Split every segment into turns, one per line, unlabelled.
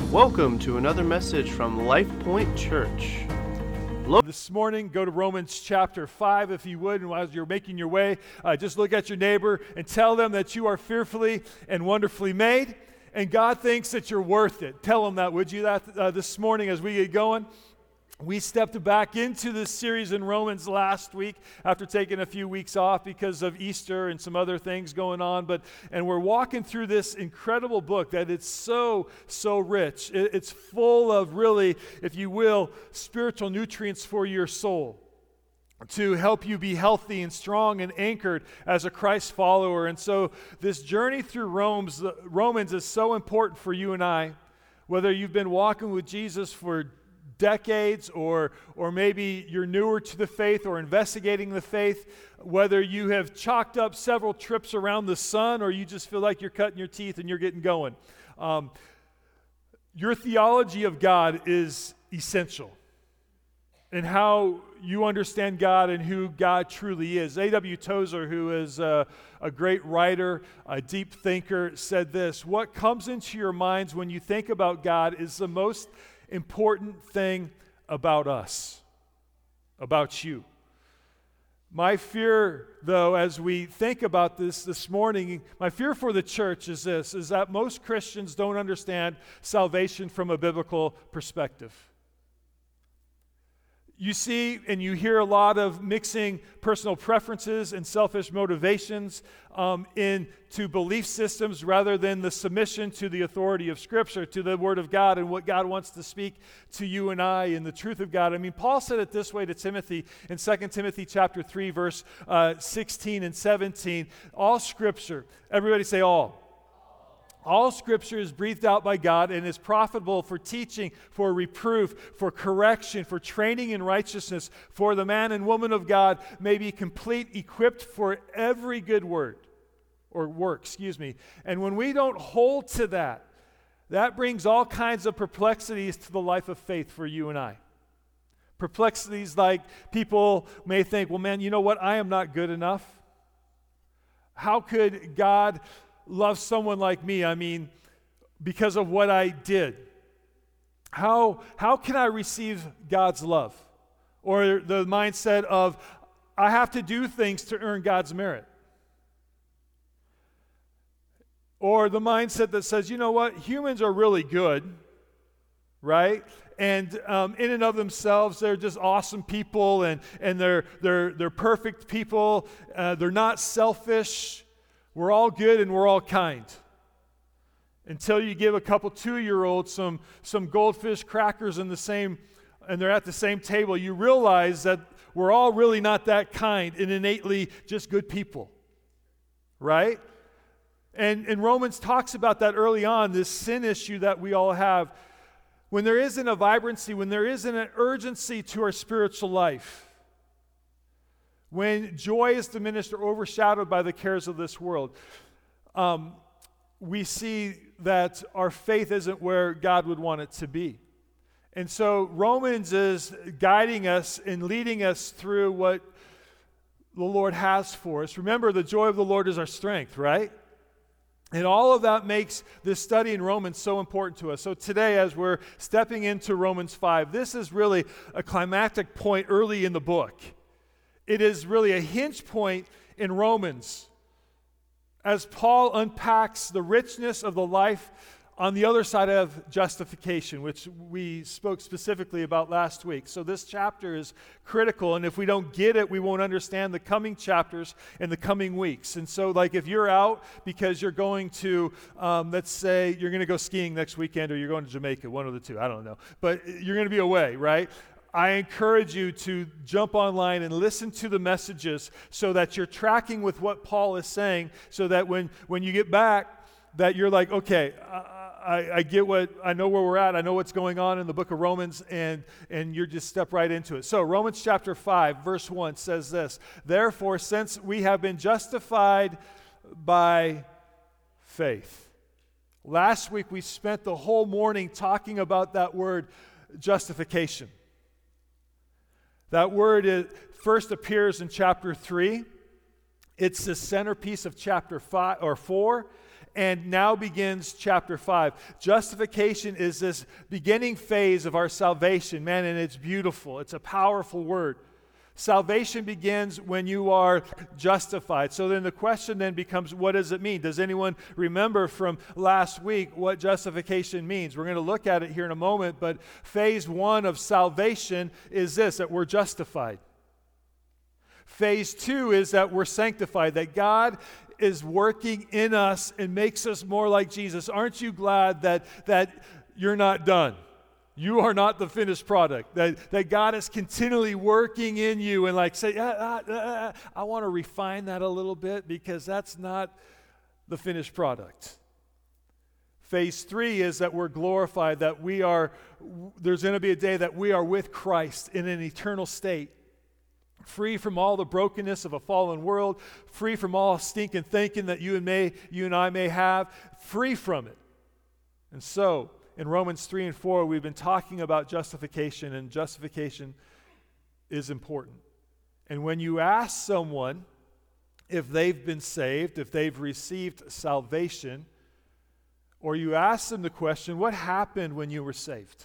Welcome to another message from Life Point Church.
This morning, go to Romans chapter 5 if you would, and as you're making your way, just look at your neighbor and tell them that you are fearfully and wonderfully made, and God thinks that you're worth it. Tell them that, would you, this morning as we get going? We stepped back into this series in Romans last week after taking a few weeks off because of Easter and some other things going on. And we're walking through this incredible book that it's so rich. It's full of really, if you will, spiritual nutrients for your soul to help you be healthy and strong and anchored as a Christ follower. And so this journey through Romans is so important for you and I, whether you've been walking with Jesus for decades, or maybe you're newer to the faith or investigating the faith, whether you have chalked up several trips around the sun or you just feel like you're cutting your teeth and you're getting going. Your theology of God is essential in how you understand God and who God truly is. A.W. Tozer, who is a great writer, a deep thinker, said this: "What comes into your minds when you think about God is the most important thing about us, about you." My fear, though, as we think about this morning, my fear for the church is this, is that most Christians don't understand salvation from a biblical perspective. You see and you hear a lot of mixing personal preferences and selfish motivations into belief systems rather than the submission to the authority of Scripture, to the Word of God and what God wants to speak to you and I in the truth of God. I mean, Paul said it this way to Timothy in 2 Timothy chapter 3, verse 16 and 17. All Scripture, everybody say all. All Scripture is breathed out by God and is profitable for teaching, for reproof, for correction, for training in righteousness, for the man and woman of God may be complete, equipped for every good work. And when we don't hold to that, that brings all kinds of perplexities to the life of faith for you and I. Perplexities like people may think, well, man, you know what? I am not good enough. How could God love someone like me? I mean, because of what I did. How can I receive God's love? Or the mindset of, I have to do things to earn God's merit. Or the mindset that says, you know what, humans are really good, right? And in and of themselves, they're just awesome people, and they're perfect people. They're not selfish. We're all good and we're all kind. Until you give a couple 2-year-olds some goldfish crackers and they're at the same table, you realize that we're all really not that kind and innately just good people. Right? And Romans talks about that early on, this sin issue that we all have. When there isn't a vibrancy, when there isn't an urgency to our spiritual life, when joy is diminished or overshadowed by the cares of this world, we see that our faith isn't where God would want it to be. And so Romans is guiding us and leading us through what the Lord has for us. Remember, the joy of the Lord is our strength, right? And all of that makes this study in Romans so important to us. So today, as we're stepping into Romans 5, this is really a climactic point early in the book. It is really a hinge point in Romans as Paul unpacks the richness of the life on the other side of justification, which we spoke specifically about last week. So this chapter is critical, and if we don't get it, we won't understand the coming chapters and the coming weeks. And so, like, if you're out because you're going to, let's say you're going to go skiing next weekend, or you're going to Jamaica, one of the two, I don't know, but you're going to be away, right? I encourage you to jump online and listen to the messages so that you're tracking with what Paul is saying, so that when you get back, that you're like, okay, I get I know where we're at, I know what's going on in the book of Romans, and you just step right into it. So Romans chapter 5, verse 1 says this: "Therefore, since we have been justified by faith." Last week we spent the whole morning talking about that word, justification. That word first appears in chapter 3. It's the centerpiece of chapter 5 or 4, and now begins chapter 5. Justification is this beginning phase of our salvation, man, and it's beautiful. It's a powerful word. Salvation begins when you are justified. So then the question then becomes, what does it mean? Does anyone remember from last week what justification means? We're going to look at it here in a moment, but phase 1 of salvation is this, that we're justified. Phase 2 is that we're sanctified, that God is working in us and makes us more like Jesus. Aren't you glad that you're not done? You are not the finished product, that God is continually working in you and like say, I want to refine that a little bit because that's not the finished product. Phase 3 is that we're glorified, that there's going to be a day that we are with Christ in an eternal state, free from all the brokenness of a fallen world, free from all stinking thinking that you and I may have, free from it. And so, in Romans 3 and 4, we've been talking about justification, and justification is important. And when you ask someone if they've been saved, if they've received salvation, or you ask them the question, what happened when you were saved?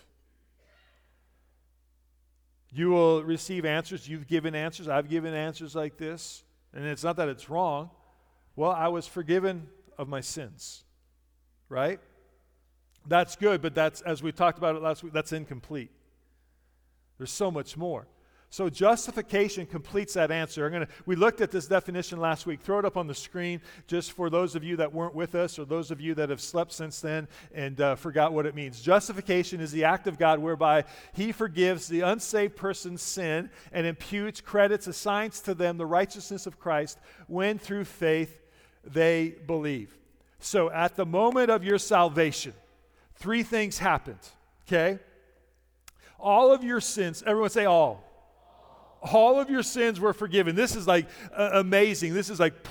You will receive answers. You've given answers. I've given answers like this. And it's not that it's wrong. Well, I was forgiven of my sins, right? That's good, but that's, as we talked about it last week, that's incomplete. There's so much more. So justification completes that answer. We looked at this definition last week. Throw it up on the screen just for those of you that weren't with us or those of you that have slept since then and forgot what it means. Justification is the act of God whereby He forgives the unsaved person's sin and imputes, credits, assigns to them the righteousness of Christ when through faith they believe. So at the moment of your salvation, 3 things happened, okay? All of your sins, everyone say all. All of your sins were forgiven. This is like amazing. This is like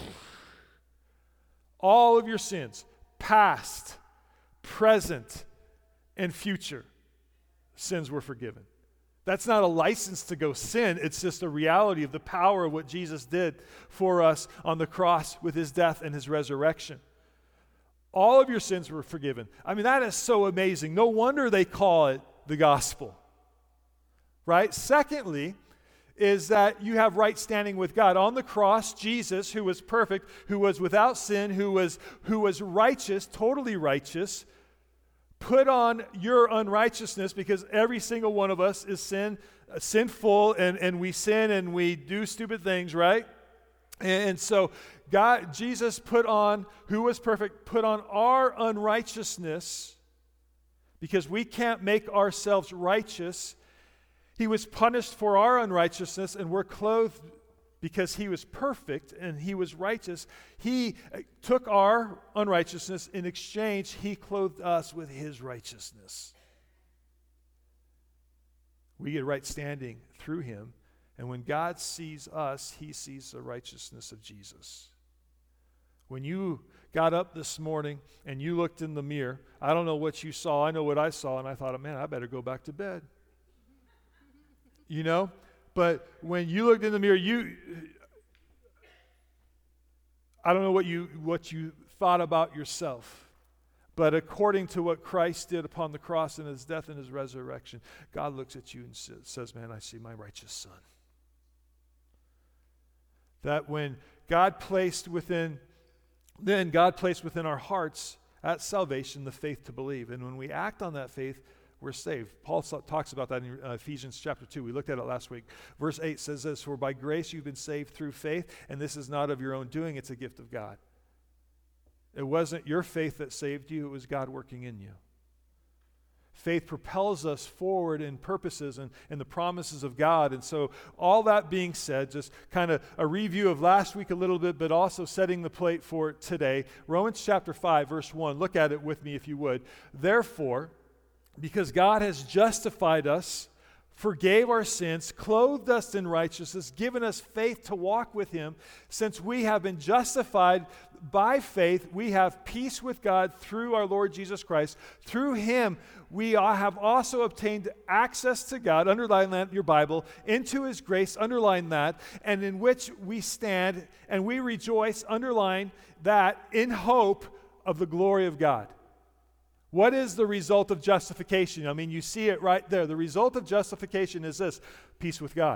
all of your sins, past, present, and future sins were forgiven. That's not a license to go sin. It's just a reality of the power of what Jesus did for us on the cross with His death and His resurrection. All of your sins were forgiven. I mean, that is so amazing. No wonder they call it the gospel, right? Secondly, is that you have right standing with God. On the cross, Jesus, who was perfect, who was without sin, who was righteous, totally righteous, put on your unrighteousness because every single one of us is sinful, and we sin and we do stupid things, right? And so Jesus put on, who was perfect, put on our unrighteousness because we can't make ourselves righteous. He was punished for our unrighteousness, and we're clothed because He was perfect and He was righteous. He took our unrighteousness. In exchange, He clothed us with His righteousness. We get right standing through Him. And when God sees us, He sees the righteousness of Jesus. When you got up this morning and you looked in the mirror, I don't know what you saw. I know what I saw, and I thought, man, I better go back to bed. You know? But when you looked in the mirror, I don't know what you thought about yourself. But according to what Christ did upon the cross and His death and His resurrection, God looks at you and says, man, I see my righteous Son. That when God placed within our hearts at salvation the faith to believe. And when we act on that faith, we're saved. Paul talks about that in Ephesians chapter 2. We looked at it last week. Verse 8 says this, for by grace you've been saved through faith, and this is not of your own doing, it's a gift of God. It wasn't your faith that saved you, it was God working in you. Faith propels us forward in purposes and the promises of God. And so all that being said, just kind of a review of last week a little bit, but also setting the plate for today. Romans chapter 5, verse 1. Look at it with me if you would. Therefore, because God has justified us, forgave our sins, clothed us in righteousness, given us faith to walk with Him, since we have been justified by faith, we have peace with God through our Lord Jesus Christ. Through Him, we have also obtained access to God, underline that in your Bible, into His grace, underline that, and in which we stand, and we rejoice, underline that, in hope of the glory of God. What is the result of justification? I mean, you see it right there. The result of justification is this: peace with God.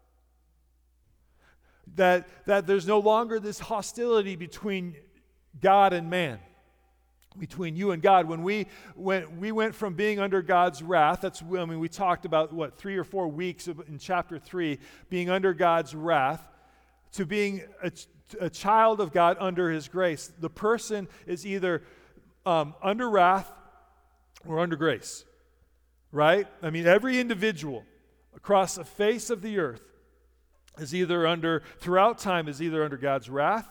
That there's no longer this hostility between God and man, between you and God. When we went from being under God's wrath, we talked about 3 or 4 weeks in chapter 3, being under God's wrath, to being a child of God under His grace. The person is either under wrath or under grace, right? I mean, every individual across the face of the earth is throughout time, is either under God's wrath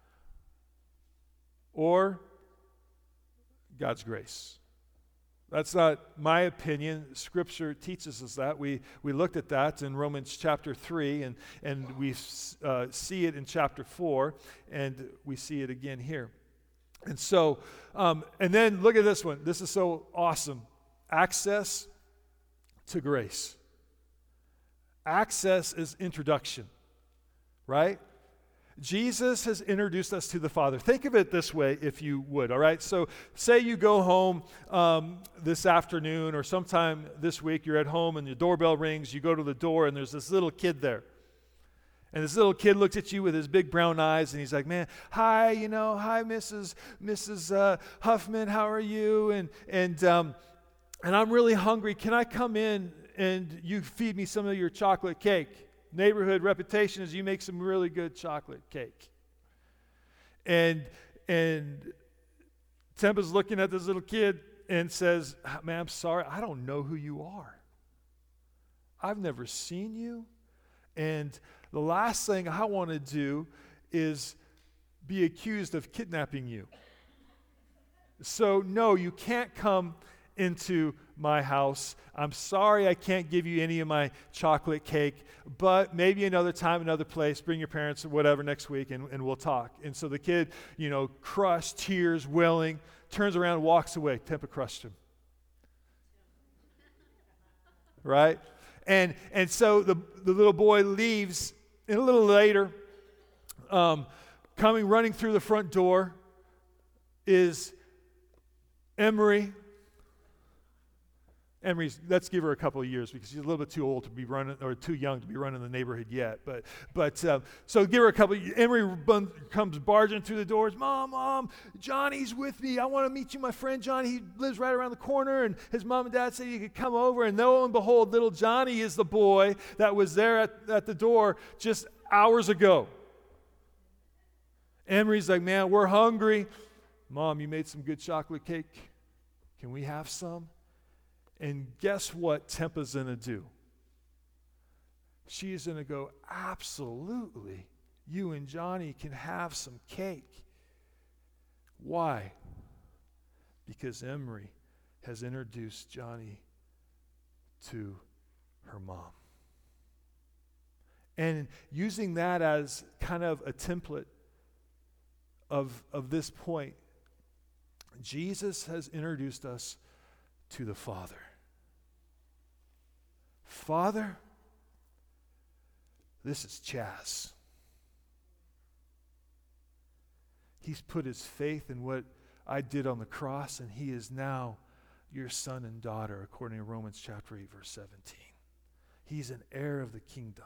or God's grace. That's not my opinion. Scripture teaches us that. We looked at that in Romans chapter 3, and we see it in chapter 4, and we see it again here. And so, and then look at this one. This is so awesome. Access to grace. Access is introduction, right? Jesus has introduced us to the Father. Think of it this way, if you would, all right? So say you go home this afternoon or sometime this week, you're at home and the doorbell rings, you go to the door and there's this little kid there. And this little kid looks at you with his big brown eyes and he's like, man, hi, hi, Mrs. Huffman, how are you? And I'm really hungry. Can I come in and you feed me some of your chocolate cake? Neighborhood reputation is you make some really good chocolate cake. And Tempa's looking at this little kid and says, man, I'm sorry, I don't know who you are. I've never seen you. And the last thing I want to do is be accused of kidnapping you. So no, you can't come into my house. I'm sorry I can't give you any of my chocolate cake, but maybe another time, another place, bring your parents or whatever next week and we'll talk. And so the kid, crushed, tears, welling, turns around, walks away. Tempa crushed him. Right? And so the little boy leaves, and a little later, coming running through the front door is Emery. Emery's, let's give her a couple of years because she's a little bit too old to be running, or too young to be running the neighborhood yet. But so give her a couple. Emery comes barging through the doors. Mom, Johnny's with me. I want to meet you, my friend Johnny. He lives right around the corner, and his mom and dad said you could come over. And lo and behold, little Johnny is the boy that was there at the door just hours ago. Emery's like, man, we're hungry. Mom, you made some good chocolate cake. Can we have some? And guess what Tempa's going to do? She's going to go, absolutely, you and Johnny can have some cake. Why? Because Emery has introduced Johnny to her mom. And using that as kind of a template of this point, Jesus has introduced us to the Father. Father, this is Chaz. He's put his faith in what I did on the cross, and he is now your son and daughter, according to Romans chapter 8, verse 17. He's an heir of the kingdom.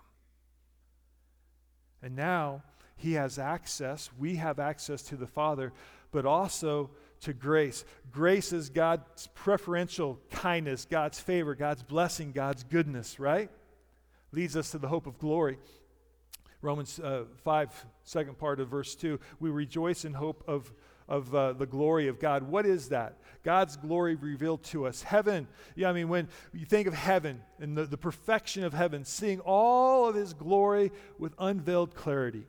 And now he has access, we have access to the Father, but also to grace. Grace is God's preferential kindness, God's favor, God's blessing, God's goodness, right? Leads us to the hope of glory. Romans 5, second part of verse 2, we rejoice in hope of the glory of God. What is that? God's glory revealed to us. Heaven, when you think of heaven and the perfection of heaven, seeing all of his glory with unveiled clarity.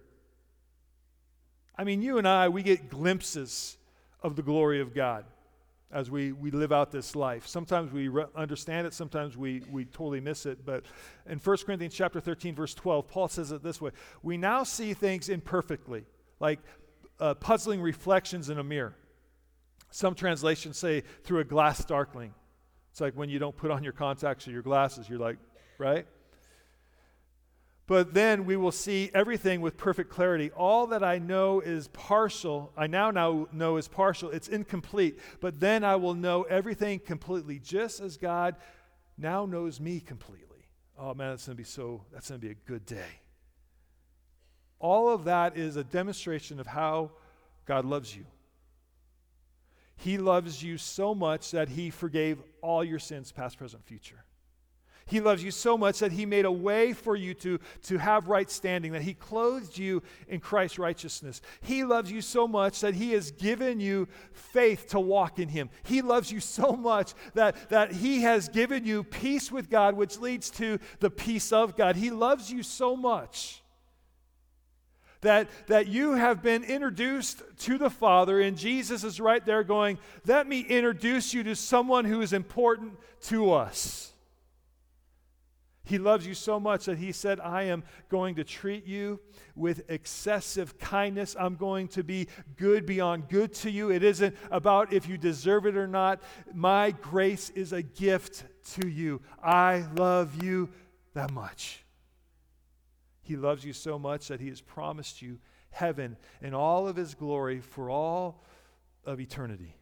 You and I, we get glimpses of the glory of God as we live out this life. Sometimes we understand it, sometimes we totally miss it. But in 1 Corinthians chapter 13, verse 12, Paul says it this way: we now see things imperfectly, like puzzling reflections in a mirror. Some translations say through a glass darkling. It's like when you don't put on your contacts or your glasses, you're like, right? But then we will see everything with perfect clarity. All that I know is partial. I now know is partial. It's incomplete. But then I will know everything completely, just as God now knows me completely. Oh man, that's going to be a good day. All of that is a demonstration of how God loves you. He loves you so much that he forgave all your sins, past, present, future. He loves you so much that he made a way for you to have right standing, that he clothed you in Christ's righteousness. He loves you so much that he has given you faith to walk in him. He loves you so much that he has given you peace with God, which leads to the peace of God. He loves you so much that you have been introduced to the Father, and Jesus is right there going, let me introduce you to someone who is important to us. He loves you so much that he said, I am going to treat you with excessive kindness. I'm going to be good beyond good to you. It isn't about if you deserve it or not. My grace is a gift to you. I love you that much. He loves you so much that he has promised you heaven and all of his glory for all of eternity.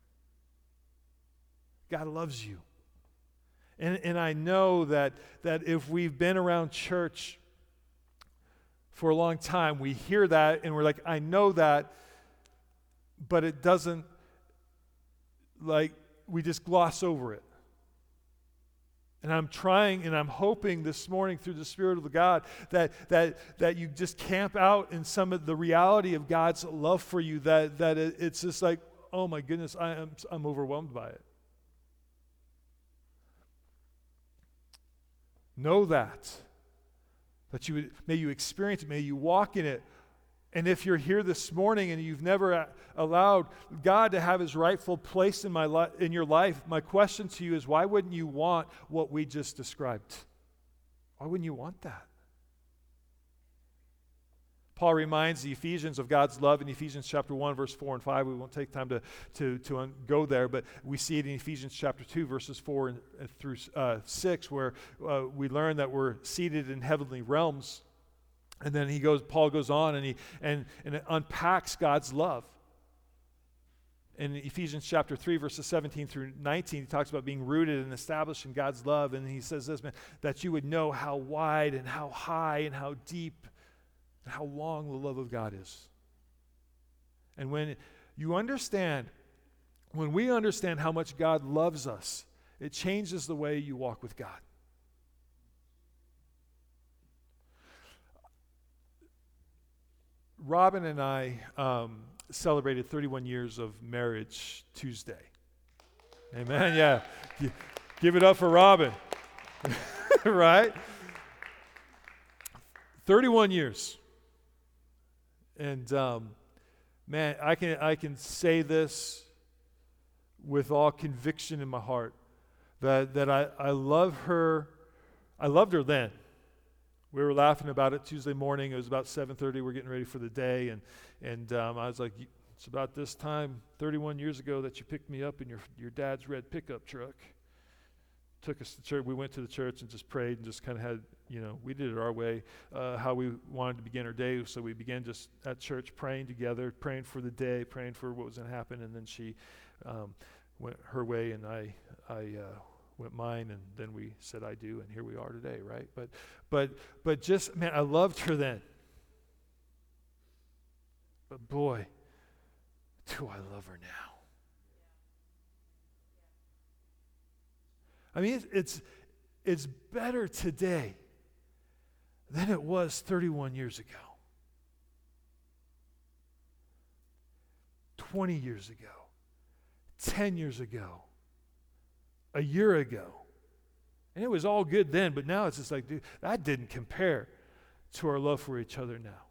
God loves you. And I know that if we've been around church for a long time, we hear that and we're like, I know that, but it doesn't, like, we just gloss over it. And I'm trying and I'm hoping this morning through the Spirit of God that you just camp out in some of the reality of God's love for you, that it's just like, oh my goodness, I'm overwhelmed by it. Know that may you experience it, may you walk in it. And if you're here this morning and you've never allowed God to have his rightful place in your life, my question to you is, why wouldn't you want what we just described? Why wouldn't you want that? Paul reminds the Ephesians of God's love in Ephesians chapter 1, verse 4 and 5. We won't take time to go there, but we see it in Ephesians chapter 2, verses 4 through 6, where we learn that we're seated in heavenly realms. And then Paul goes on and it unpacks God's love. In Ephesians chapter 3, verses 17 through 19, he talks about being rooted and established in God's love. And he says this, man, that you would know how wide and how high and how deep and how long the love of God is. And when we understand how much God loves us, it changes the way you walk with God. Robin and I celebrated 31 years of marriage Tuesday. Amen, yeah. Give it up for Robin. Right? 31 years. And man, I can say this with all conviction in my heart, that I love her. I loved her then. We were laughing about it Tuesday morning. It was about 7:30. We're getting ready for the day, and I was like, it's about this time 31 years ago that you picked me up in your dad's red pickup truck. Took us to church. We went to the church and just prayed and just kind of had, we did it our way, how we wanted to begin our day. So we began just at church praying together, praying for the day, praying for what was going to happen. And then she went her way and I went mine, and then we said I do, and here we are today, right? But just, man, I loved her then. But boy, do I love her now. I mean, it's better today than it was 31 years ago, 20 years ago, 10 years ago, a year ago. And it was all good then, but now it's just like, dude, that didn't compare to our love for each other now.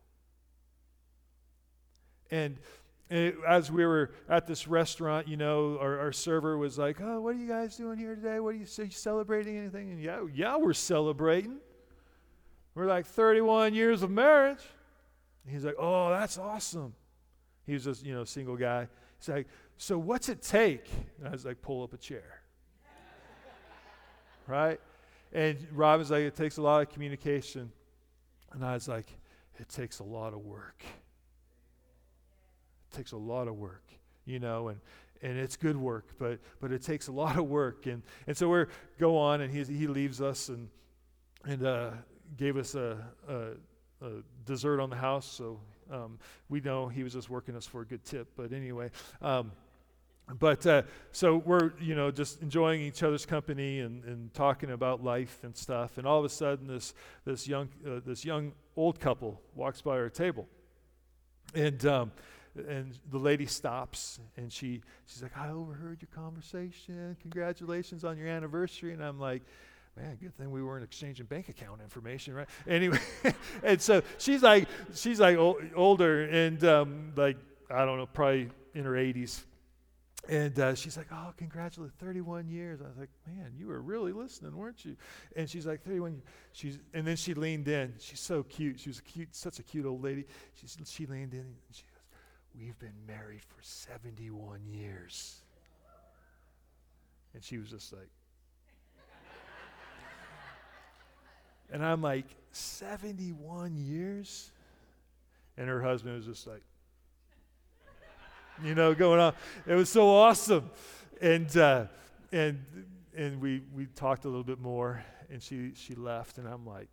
And as we were at this restaurant, our server was like, oh, what are you guys doing here today? What are you celebrating anything? And yeah, we're celebrating. We're like 31 years of marriage. And he's like, oh, that's awesome. He was just, single guy. He's like, so what's it take? And I was like, pull up a chair. Right? And Robin's like, it takes a lot of communication. And I was like, it takes a lot of work. It takes a lot of work, and it's good work, but it takes a lot of work. And so we go on, and he leaves us and gave us a dessert on the house. So we know he was just working us for a good tip. But anyway, so we're just enjoying each other's company and talking about life and stuff. And all of a sudden, this young old couple walks by our table, and the lady stops, and she's like, I overheard your conversation. Congratulations on your anniversary. And I'm like, man, good thing we weren't exchanging bank account information, right? Anyway, and so she's like older and like, I don't know, probably in her 80s. And she's like, oh, congratulations, 31 years. I was like, man, you were really listening, weren't you? And she's like, 31 years. And then she leaned in. She's so cute. She was such a cute old lady. She leaned in and she goes, we've been married for 71 years. And she was just like, and I'm like, 71 years? And her husband was just like, going on. It was so awesome. And we talked a little bit more, and she left, and I'm like,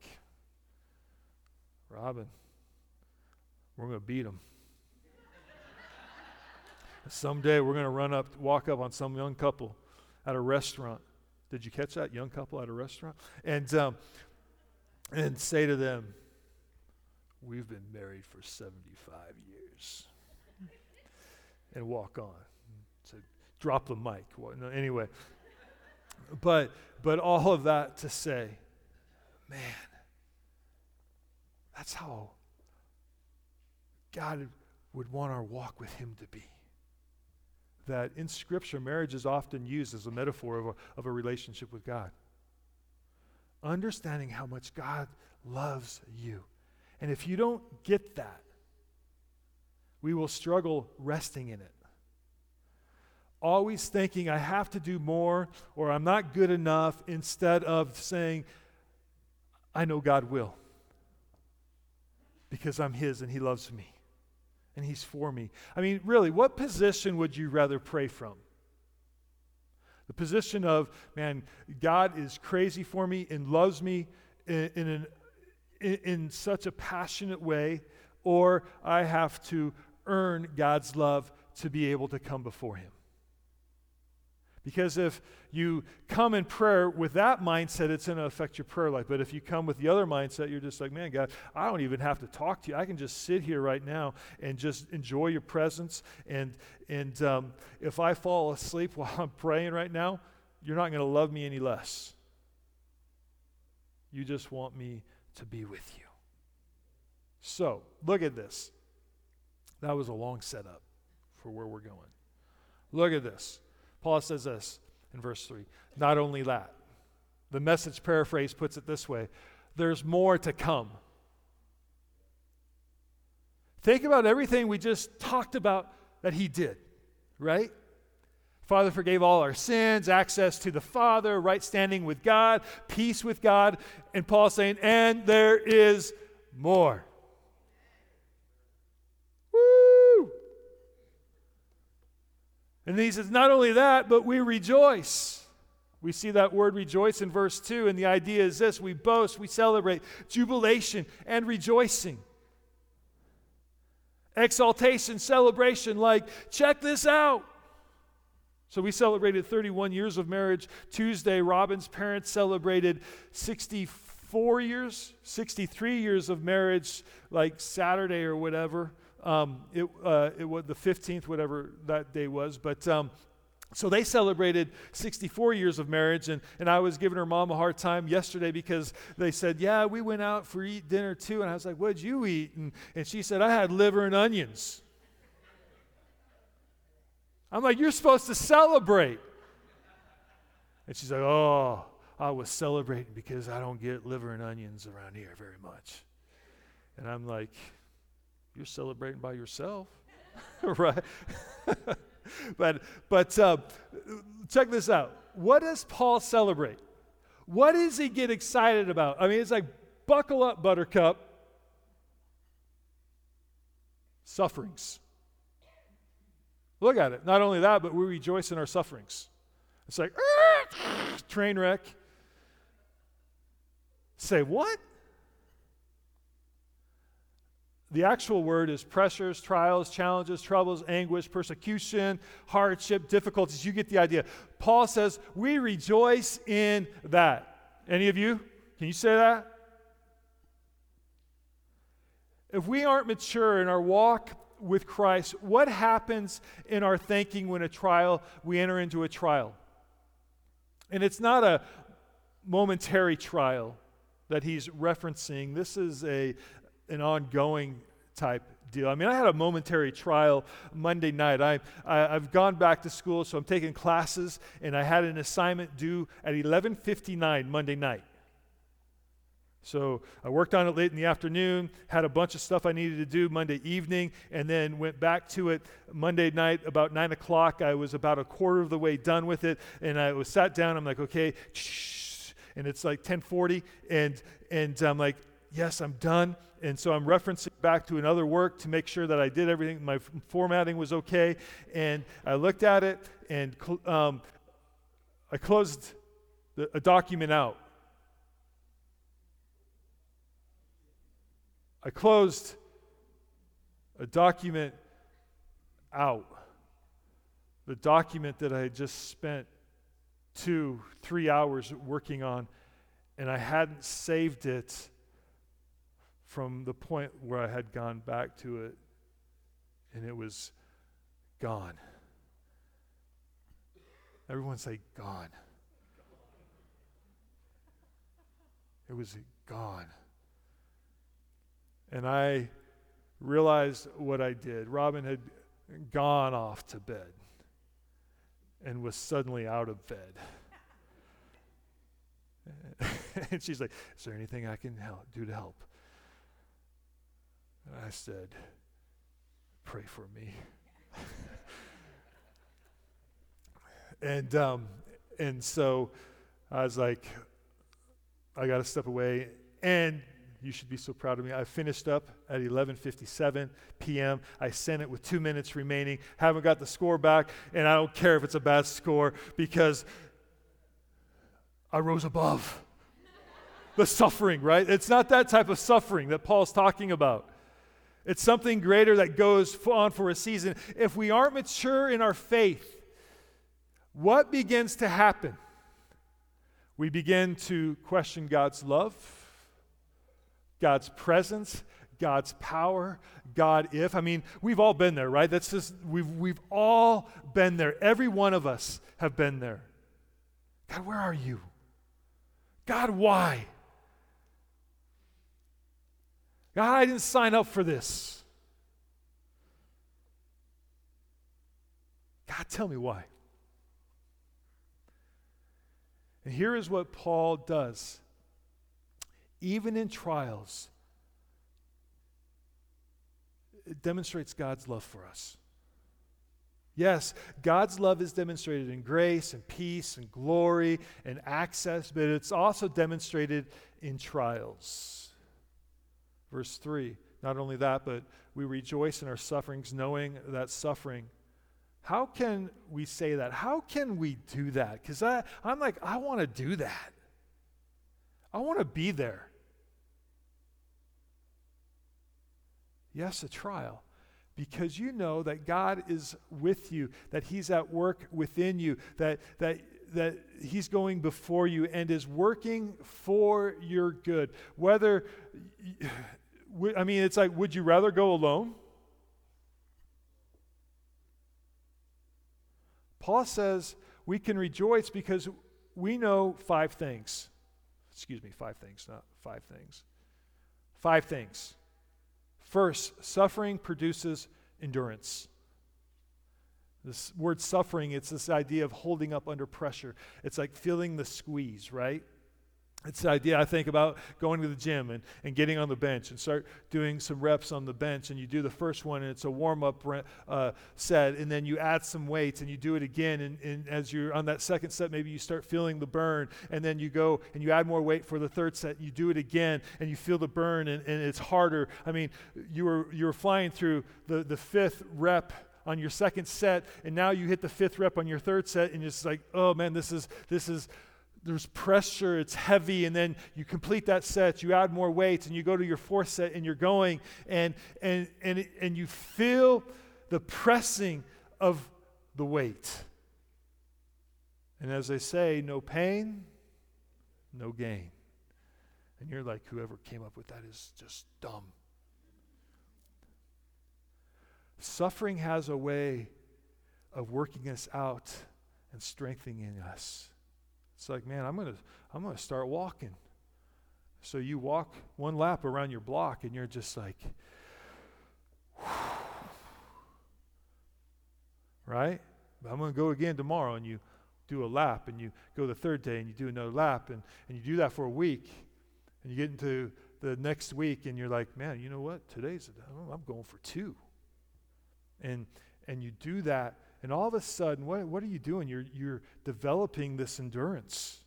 Robin, we're going to beat them. Someday we're going to walk up on some young couple at a restaurant. Did you catch that? Young couple at a restaurant? And say to them, we've been married for 75 years. And walk on. So drop the mic. Well, no, anyway. But all of that to say, man, that's how God would want our walk with him to be. That in Scripture, marriage is often used as a metaphor of a relationship with God. Understanding how much God loves you. And if you don't get that, we will struggle resting in it. Always thinking I have to do more or I'm not good enough instead of saying, I know God will. Because I'm his and he loves me. And he's for me. I mean, really, what position would you rather pray from? The position of, man, God is crazy for me and loves me in such a passionate way, or I have to earn God's love to be able to come before him. Because if you come in prayer with that mindset, it's going to affect your prayer life. But if you come with the other mindset, you're just like, man, God, I don't even have to talk to you. I can just sit here right now and just enjoy your presence. And if I fall asleep while I'm praying right now, you're not going to love me any less. You just want me to be with you. So, look at this. That was a long setup for where we're going. Look at this. Paul says this in verse 3. Not only that, the Message paraphrase puts it this way. There's more to come. Think about everything we just talked about that he did, right? Father forgave all our sins, access to the Father, right standing with God, peace with God. And Paul's saying, and there is more. And then he says, not only that, but we rejoice. We see that word rejoice in verse 2, and the idea is this: we boast, we celebrate, jubilation and rejoicing. Exaltation, celebration, like, check this out. So we celebrated 31 years of marriage Tuesday. Robin's parents celebrated 63 years of marriage, like Saturday or whatever. It was the 15th, whatever that day was. But so they celebrated 64 years of marriage, and I was giving her mom a hard time yesterday because they said, yeah, we went out for dinner too. And I was like, what'd you eat? And she said, I had liver and onions. I'm like, you're supposed to celebrate. And she's like, oh, I was celebrating because I don't get liver and onions around here very much. And I'm like, you're celebrating by yourself, right? but check this out. What does Paul celebrate? What does he get excited about? I mean, it's like, buckle up, Buttercup. sufferings. Look at it. Not only that, but we rejoice in our sufferings. It's like, train wreck. Say, what? The actual word is pressures, trials, challenges, troubles, anguish, persecution, hardship, difficulties. You get the idea. Paul says, we rejoice in that. Any of you? Can you say that? If we aren't mature in our walk with Christ, what happens in our thinking when we enter into a trial? And it's not a momentary trial that he's referencing. This is an ongoing type deal. I mean, I had a momentary trial Monday night. I've gone back to school, so I'm taking classes, and I had an assignment due at 11:59 Monday night. So I worked on it late in the afternoon, had a bunch of stuff I needed to do Monday evening, and then went back to it Monday night about 9 o'clock. I was about a quarter of the way done with it, and I was sat down. I'm like, okay, and it's like 10:40, and I'm like, yes, I'm done. And so I'm referencing back to another work to make sure that I did everything, my formatting was okay. And I looked at it, and I closed a document out. I closed a document out. The document that I had just spent 2-3 hours working on, and I hadn't saved it from the point where I had gone back to it, and it was gone. Everyone say, gone. It was gone. And I realized what I did. Robin had gone off to bed and was suddenly out of bed. And she's like, is there anything I can do to help? And I said, pray for me. And so I was like, I got to step away. And you should be so proud of me. I finished up at 11:57 p.m. I sent it with 2 minutes remaining. Haven't got the score back, and I don't care if it's a bad score because I rose above the suffering, right? It's not that type of suffering that Paul's talking about. It's something greater that goes on for a season. If we aren't mature in our faith, what begins to happen? We begin to question God's love, God's presence, God's power, God if. I mean, we've all been there, right? That's just, we've all been there. Every one of us have been there. God, where are you? God, why? God, I didn't sign up for this. God, tell me why. And here is what Paul does. Even in trials, it demonstrates God's love for us. Yes, God's love is demonstrated in grace and peace and glory and access, but it's also demonstrated in trials. Verse 3, not only that, but we rejoice in our sufferings, knowing that suffering. How can we say that? How can we do that? Because I'm like, I want to do that. I want to be there. Yes, a trial. Because you know that God is with you, that He's at work within you, that He's going before you and is working for your good. It's like, would you rather go alone? Paul says we can rejoice because we know 5 things. Excuse me, 5 things, not 5 things. 5 things. First, suffering produces endurance. This word suffering, it's this idea of holding up under pressure. It's like feeling the squeeze, right? It's the idea, I think, about going to the gym and getting on the bench and start doing some reps on the bench. And you do the first one, and it's a warm-up set, and then you add some weights, and you do it again. And as you're on that second set, maybe you start feeling the burn, and then you go and you add more weight for the third set, and you do it again, and you feel the burn, and it's harder. I mean, you were flying through the fifth rep on your second set, and now you hit the fifth rep on your third set, and it's like, oh man, this is there's pressure, it's heavy, and then you complete that set, you add more weights, and you go to your fourth set, and you're going, and you feel the pressing of the weight. And as they say, no pain, no gain. And you're like, whoever came up with that is just dumb. Suffering has a way of working us out and strengthening us. It's like, man, I'm gonna start walking. So you walk one lap around your block, and you're just like, right? But I'm gonna go again tomorrow, and you do a lap, and you go the third day, and you do another lap, and you do that for a week, and you get into the next week, and you're like, man, you know what? I'm going for 2. And you do that. And all of a sudden, what are you doing? You're developing this endurance.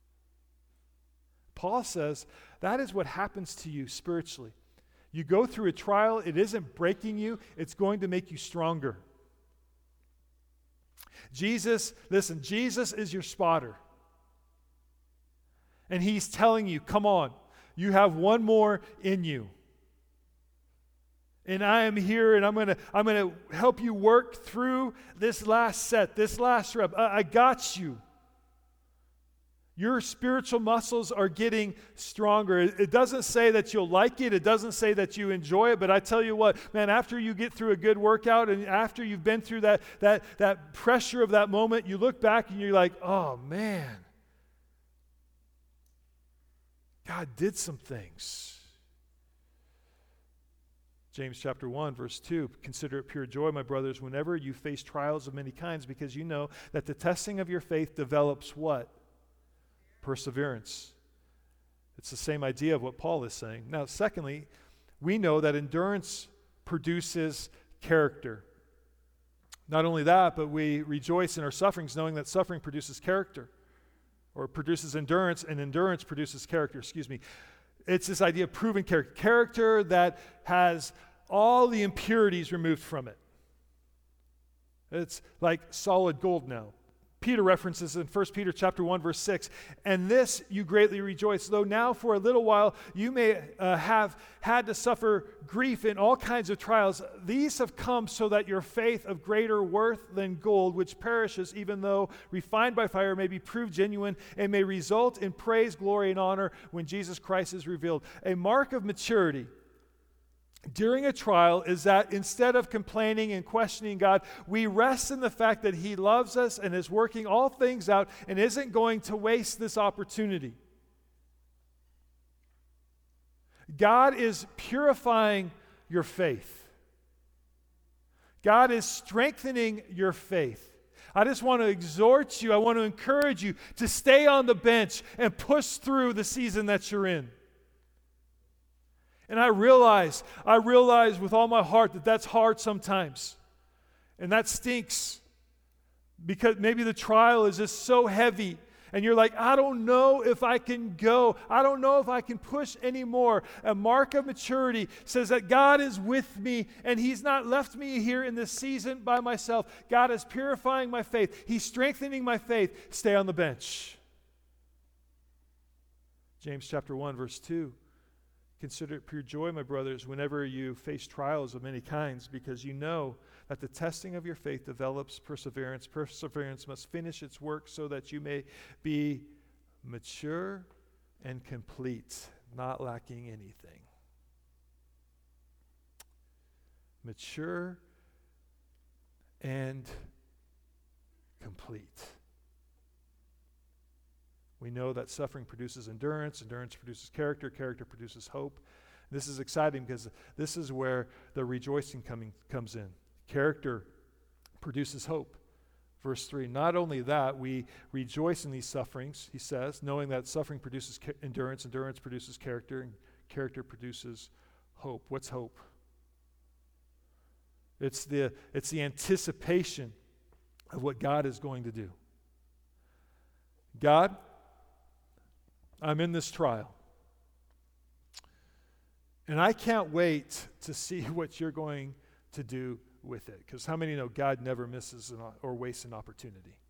Paul says that is what happens to you spiritually. You go through a trial, it isn't breaking you, it's going to make you stronger. Jesus is your spotter. And he's telling you, come on, you have one more in you. And I am here, and I'm gonna help you work through this last set, this last rep. I got you. Your spiritual muscles are getting stronger. It doesn't say that you'll like it. It doesn't say that you enjoy it. But I tell you what, man, after you get through a good workout, and after you've been through that pressure of that moment, you look back and you're like, oh man, God did some things. James chapter 1, verse 2, consider it pure joy, my brothers, whenever you face trials of many kinds, because you know that the testing of your faith develops what? Perseverance. It's the same idea of what Paul is saying. Now, secondly, we know that endurance produces character. Not only that, but we rejoice in our sufferings, knowing that suffering produces character, or produces endurance, and endurance produces character, It's this idea of proven character that has all the impurities removed from it. It's like solid gold now. Peter references in 1 Peter chapter 1, verse 6, and this you greatly rejoice, though now for a little while you may have had to suffer grief in all kinds of trials. These have come so that your faith of greater worth than gold, which perishes even though refined by fire, may be proved genuine and may result in praise, glory, and honor when Jesus Christ is revealed. A mark of maturity during a trial is that instead of complaining and questioning God, we rest in the fact that He loves us and is working all things out and isn't going to waste this opportunity. God is purifying your faith. God is strengthening your faith. I just want to exhort you, I want to encourage you to stay on the bench and push through the season that you're in. And I realize with all my heart that that's hard sometimes. And that stinks. Because maybe the trial is just so heavy. And you're like, I don't know if I can go. I don't know if I can push anymore. A mark of maturity says that God is with me and He's not left me here in this season by myself. God is purifying my faith. He's strengthening my faith. Stay on the bench. James chapter 1, verse 2. Consider it pure joy, my brothers, whenever you face trials of many kinds, because you know that the testing of your faith develops perseverance. Perseverance must finish its work so that you may be mature and complete, not lacking anything. Mature and complete. We know that suffering produces endurance, endurance produces character, character produces hope. This is exciting because this is where the rejoicing comes in. Character produces hope. Verse 3, not only that, we rejoice in these sufferings, he says, knowing that suffering produces endurance, endurance produces character, and character produces hope. What's hope? It's the anticipation of what God is going to do. God, I'm in this trial. And I can't wait to see what you're going to do with it. Because how many know God never misses or wastes an opportunity?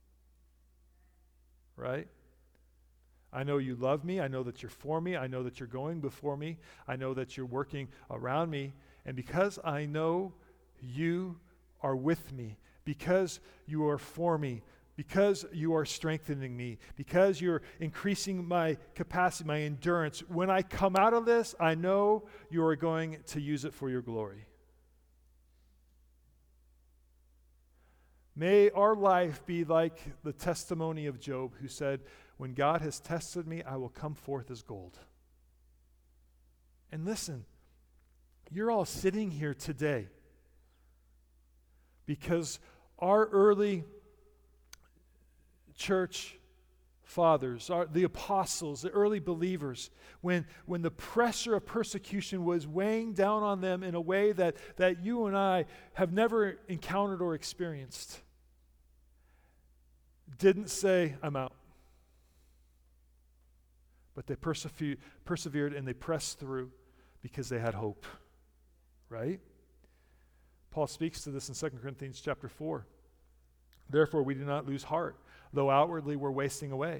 Right? I know you love me. I know that you're for me. I know that you're going before me. I know that you're working around me. And because I know you are with me, because you are for me, because you are strengthening me, because you're increasing my capacity, my endurance, when I come out of this, I know you are going to use it for your glory. May our life be like the testimony of Job, who said, when God has tested me, I will come forth as gold. And listen, you're all sitting here today because our early church fathers, the apostles, the early believers, when the pressure of persecution was weighing down on them in a way that you and I have never encountered or experienced, didn't say, I'm out. But they persevered and they pressed through because they had hope, right? Paul speaks to this in 2 Corinthians chapter 4. Therefore, we do not lose heart, though outwardly we're wasting away.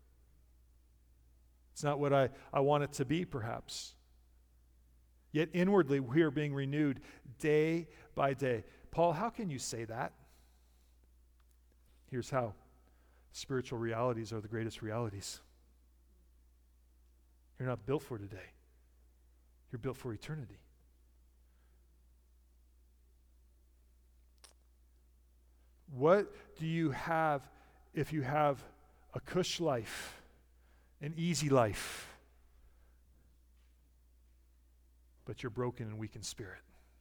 It's not what I want it to be, perhaps. Yet inwardly we are being renewed day by day. Paul, how can you say that? Here's how. Spiritual realities are the greatest realities. You're not built for today. You're built for eternity. What do you have if you have a cush life, an easy life, but you're broken and weak in spirit?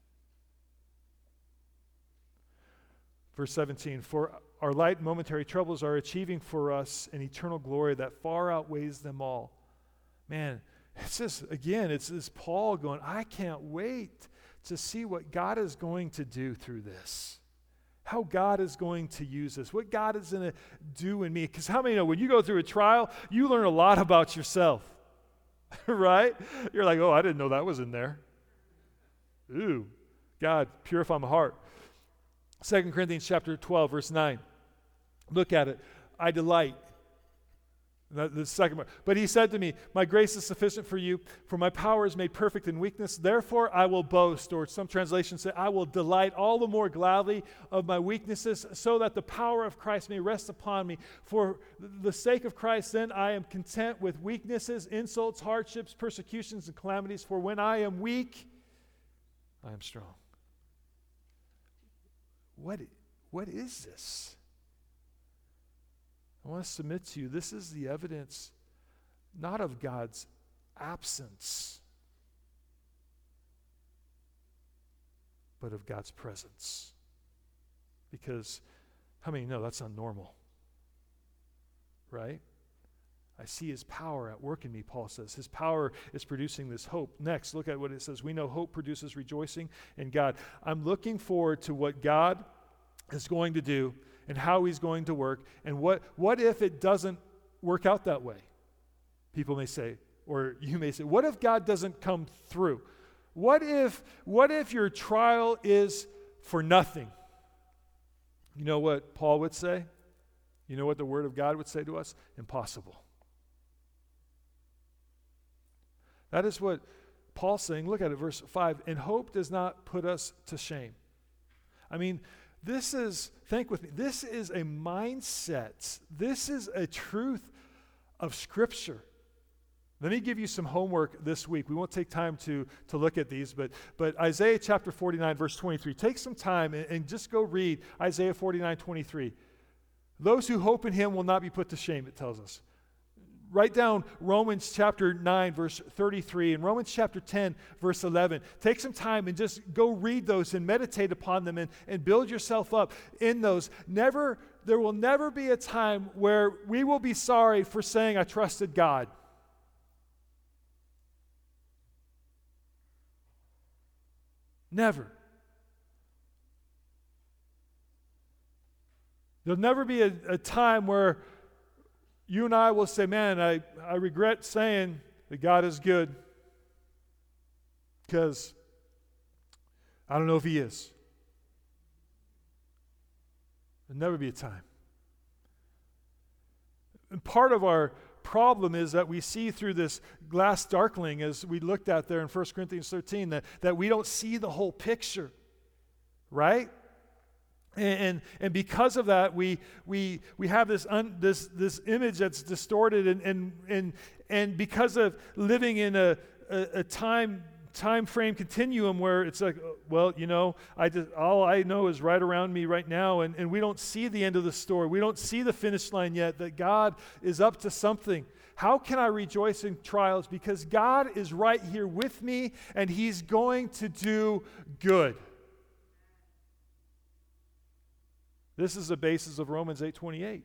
Verse 17, for our light momentary troubles are achieving for us an eternal glory that far outweighs them all. Man, it's just, again, it's Paul going, I can't wait to see what God is going to do through this. How God is going to use this, what God is going to do in me. Because how many know when you go through a trial, you learn a lot about yourself, right? You're like, oh, I didn't know that was in there. Ooh, God, purify my heart. 2 Corinthians chapter 12, verse 9. Look at it. I delight. The second one. But he said to me, my grace is sufficient for you, for my power is made perfect in weakness. Therefore I will boast, or some translations say, I will delight all the more gladly of my weaknesses, so that the power of Christ may rest upon me. For the sake of Christ, then, I am content with weaknesses, insults, hardships, persecutions, and calamities. For when I am weak, I am strong. What is this? I want to submit to you, this is the evidence not of God's absence, but of God's presence. Because how many know that's not normal? Right? I see his power at work in me, Paul says. His power is producing this hope. Next, look at what it says. We know hope produces rejoicing in God. I'm looking forward to what God is going to do and how he's going to work. And what if it doesn't work out that way? People may say, or you may say, what if God doesn't come through? What if your trial is for nothing? You know what Paul would say? You know what the Word of God would say to us? Impossible. That is what Paul's saying. Look at it, verse 5. And hope does not put us to shame. I mean, think with me, this is a mindset. This is a truth of Scripture. Let me give you some homework this week. We won't take time to look at these, but Isaiah chapter 49, verse 23. Take some time and just go read Isaiah 49, 23. Those who hope in him will not be put to shame, it tells us. write down Romans chapter 9, verse 33, and Romans chapter 10, verse 11. Take some time and just go read those and meditate upon them and build yourself up in those. There will never be a time where we will be sorry for saying, I trusted God. Never. There'll never be a time where you and I will say, man, I regret saying that God is good because I don't know if He is. There'll never be a time. And part of our problem is that we see through this glass darkling, as we looked at there in 1 Corinthians 13, that we don't see the whole picture, right? And because of that, we have this image that's distorted, and because of living in a time frame continuum where it's like, well, all I know is right around me right now, and we don't see the end of the story. We don't see the finish line yet, that God is up to something. How can I rejoice in trials? Because God is right here with me, and He's going to do good. This is the basis of Romans 8:28.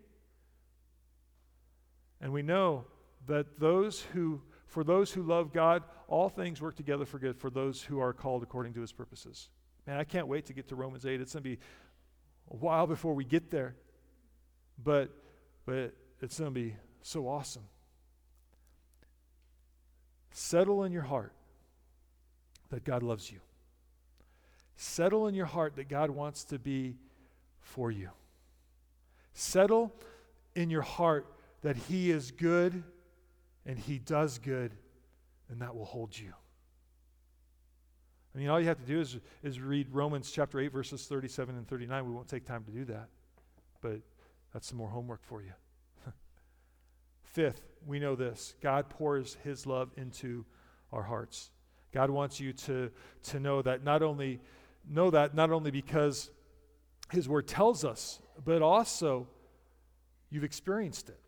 And we know that for those who love God, all things work together for good for those who are called according to His purposes. Man, I can't wait to get to Romans 8. It's going to be a while before we get there. But it's going to be so awesome. Settle in your heart that God loves you. Settle in your heart that God wants to be for you. Settle in your heart that He is good and He does good, and that will hold you. I mean, all you have to do is read Romans chapter 8, verses 37 and 39. We won't take time to do that, but that's some more homework for you. Fifth, we know this. God pours His love into our hearts. God wants you to know that not only because His Word tells us, but also you've experienced it.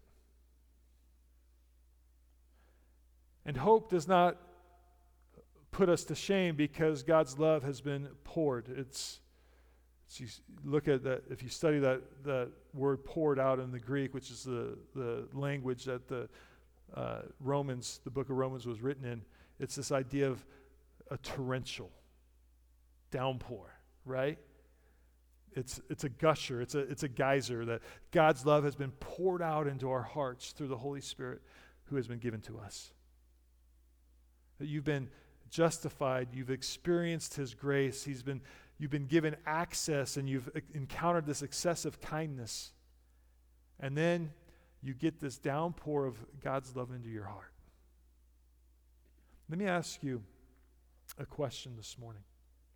And hope does not put us to shame because God's love has been poured. You look at that, if you study that word poured out in the Greek, which is the language that the book of Romans was written in, it's this idea of a torrential downpour, right? It's a gusher, it's a geyser, that God's love has been poured out into our hearts through the Holy Spirit who has been given to us. That you've been justified, you've experienced His grace, you've been given access, and you've encountered this excessive kindness. And then you get this downpour of God's love into your heart. Let me ask you a question this morning.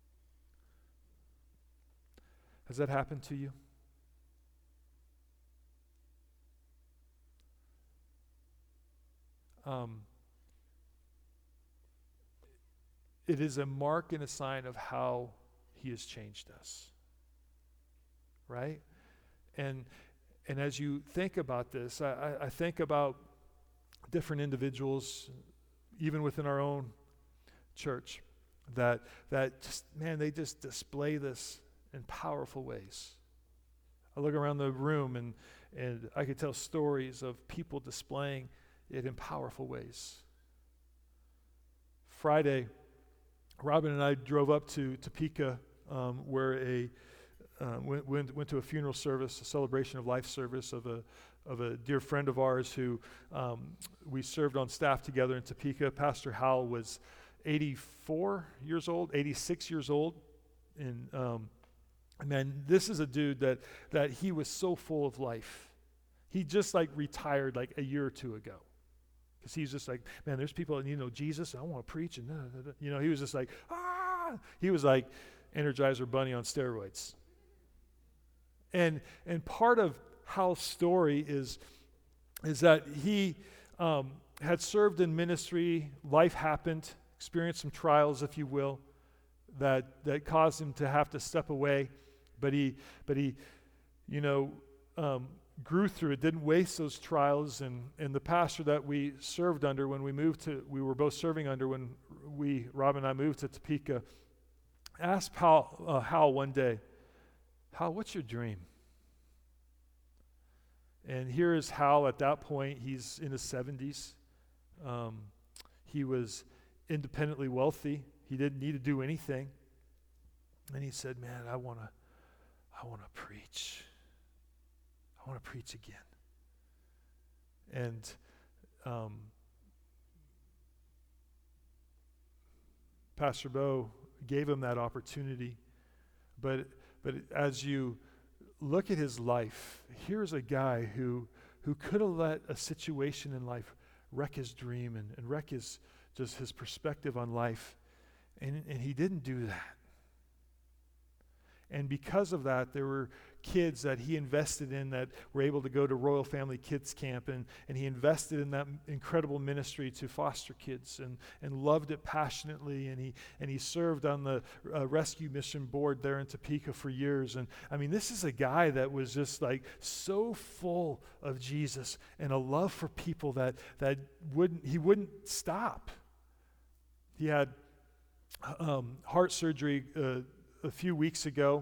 Has that happened to you? It is a mark and a sign of how He has changed us, right? And as you think about this, I think about different individuals, even within our own church, that just, man, they just display this in powerful ways. I look around the room and I could tell stories of people displaying it in powerful ways. Friday, Robin and I drove up to Topeka, where went to a funeral service, a celebration of life service of a dear friend of ours who we served on staff together in Topeka. Pastor Howell was 86 years old, and man, this is a dude that he was so full of life. He just retired a year or two ago. Because he's just man, there's people that need to know Jesus, and I want to preach, and he was just he was like Energizer Bunny on steroids. And part of Hal's story is that he had served in ministry, life happened, experienced some trials, if you will, that caused him to have to step away, but he grew through it, didn't waste those trials. And the pastor that we served under when we were both serving under when Rob and I moved to Topeka, asked Hal one day, Hal, what's your dream? And here is Hal at that point. He's in his 70s. He was independently wealthy. He didn't need to do anything. And he said, man, I want to preach. I want to preach again. And Pastor Bo gave him that opportunity. But as you look at his life, here's a guy who could have let a situation in life wreck his dream and wreck his perspective on life. And he didn't do that. And because of that, there were kids that he invested in that were able to go to Royal Family Kids Camp, and he invested in that incredible ministry to foster kids and loved it passionately, and he served on the rescue mission board there in Topeka for years. And I mean, this is a guy that was just like so full of Jesus and a love for people that he wouldn't stop. He had heart surgery a few weeks ago,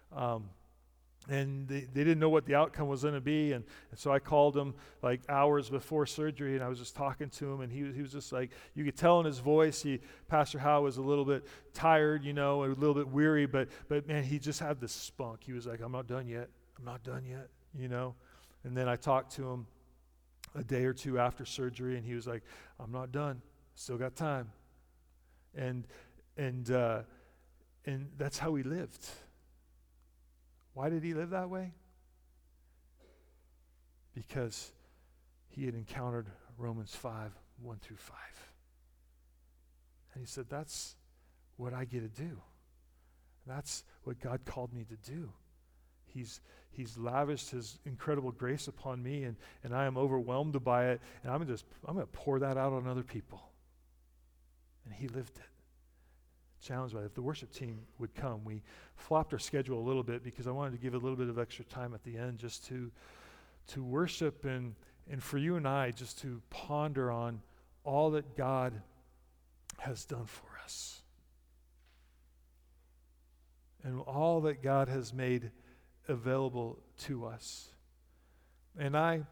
and they didn't know what the outcome was going to be, and so I called him like hours before surgery, and I was just talking to him, and he was just like, you could tell in his voice, Pastor Howe was a little bit tired, a little bit weary, but man, he just had this spunk. He was like, I'm not done yet, and then I talked to him a day or two after surgery, and he was like, I'm not done, still got time. And that's how he lived. Why did he live that way? Because he had encountered Romans 5, 1 through 5. And he said, that's what I get to do. That's what God called me to do. He's lavished his incredible grace upon me, and I am overwhelmed by it, and I'm going to pour that out on other people. And he lived it. Challenged by it. If the worship team would come, we flopped our schedule a little bit because I wanted to give a little bit of extra time at the end just to worship and for you and I just to ponder on all that God has done for us and all that God has made available to us. And I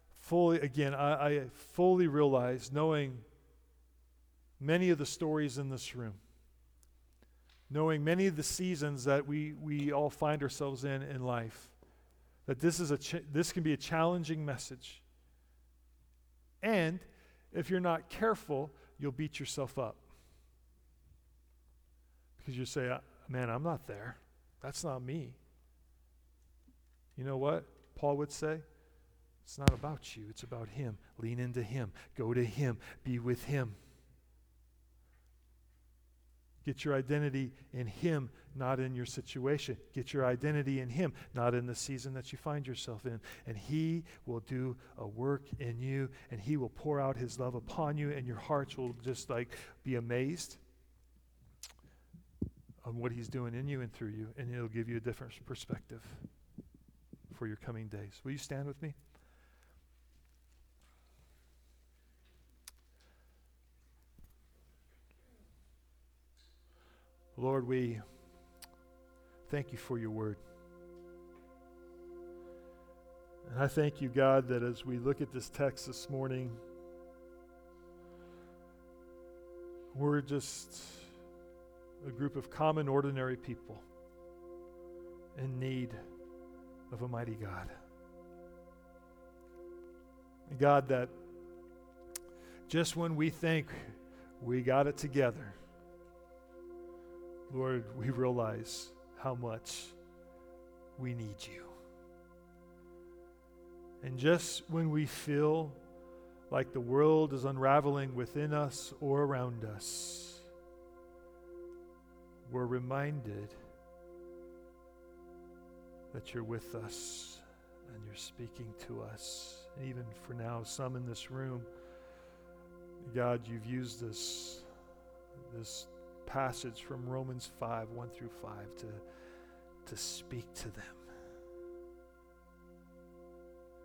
fully realize, knowing many of the stories in this room, knowing many of the seasons that we all find ourselves in life, that this can be a challenging message. And if you're not careful, you'll beat yourself up. Because you say, man, I'm not there. That's not me. You know what Paul would say? It's not about you. It's about him. Lean into him. Go to him. Be with him. Get your identity in him, not in your situation. Get your identity in him, not in the season that you find yourself in. And he will do a work in you, and he will pour out his love upon you, and your hearts will just be amazed on what he's doing in you and through you, and it'll give you a different perspective for your coming days. Will you stand with me? Lord, we thank you for your word. And I thank you, God, that as we look at this text this morning, we're just a group of common, ordinary people in need of a mighty God. And God, that just when we think we got it together, Lord, we realize how much we need you. And just when we feel like the world is unraveling within us or around us, we're reminded that you're with us and you're speaking to us. And even for now, some in this room, God, you've used this passage from Romans 5, 1 through 5 to speak to them.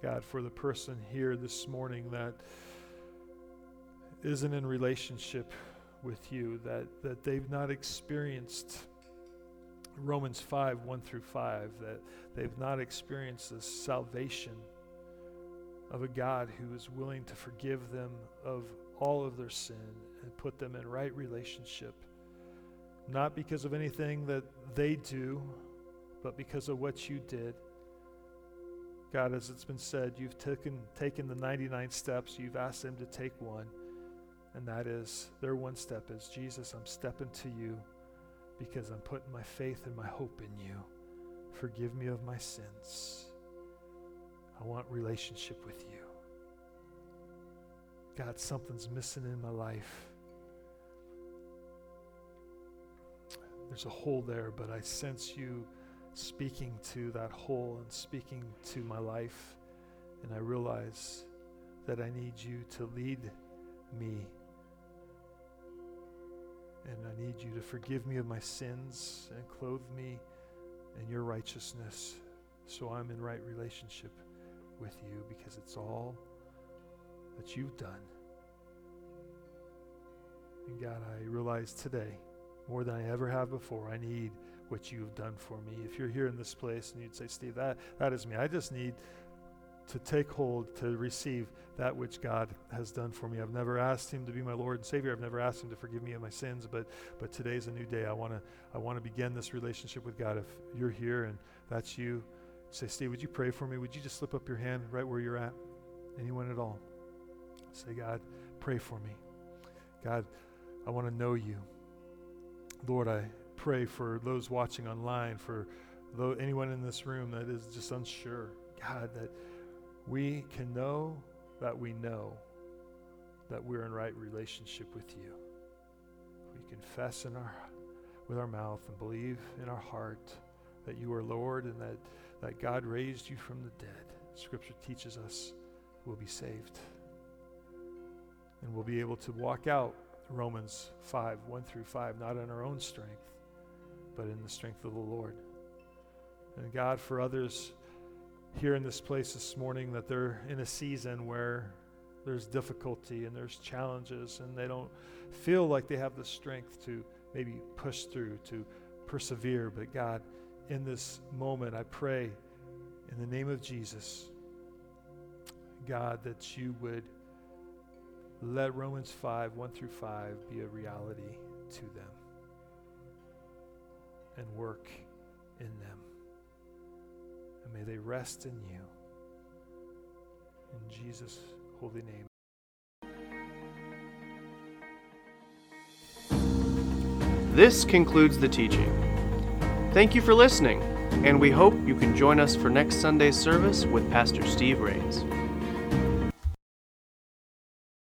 God, for the person here this morning that isn't in relationship with you, that they've not experienced Romans 5, 1 through 5, that they've not experienced the salvation of a God who is willing to forgive them of all of their sin and put them in right relationship, not because of anything that they do, but because of what you did. God, as it's been said, you've taken the 99 steps, you've asked them to take one, and that is, their one step is, Jesus, I'm stepping to you because I'm putting my faith and my hope in you. Forgive me of my sins. I want relationship with you. God, something's missing in my life. There's a hole there, but I sense you speaking to that hole and speaking to my life. And I realize that I need you to lead me. And I need you to forgive me of my sins and clothe me in your righteousness so I'm in right relationship with you, because it's all that you've done. And God, I realize today, more than I ever have before, I need what you've done for me. If you're here in this place and you'd say, Steve, that is me. I just need to take hold, to receive that which God has done for me. I've never asked him to be my Lord and Savior. I've never asked him to forgive me of my sins, but today's a new day. I want to begin this relationship with God. If you're here and that's you, say, Steve, would you pray for me? Would you just slip up your hand right where you're at? Anyone at all? Say, God, pray for me. God, I want to know you. Lord, I pray for those watching online, for anyone in this room that is just unsure. God, that we can know that we know that we're in right relationship with you. We confess with our mouth and believe in our heart that you are Lord and that God raised you from the dead. Scripture teaches us we'll be saved. And we'll be able to walk out Romans 5, 1 through 5, not in our own strength, but in the strength of the Lord. And God, for others here in this place this morning, that they're in a season where there's difficulty and there's challenges and they don't feel like they have the strength to maybe push through, to persevere. But God, in this moment, I pray in the name of Jesus, God, that you would let Romans 5, 1 through 5 be a reality to them and work in them. And may they rest in you. In Jesus' holy name.
This concludes the teaching. Thank you for listening, and we hope you can join us for next Sunday's service with Pastor Steve Rains.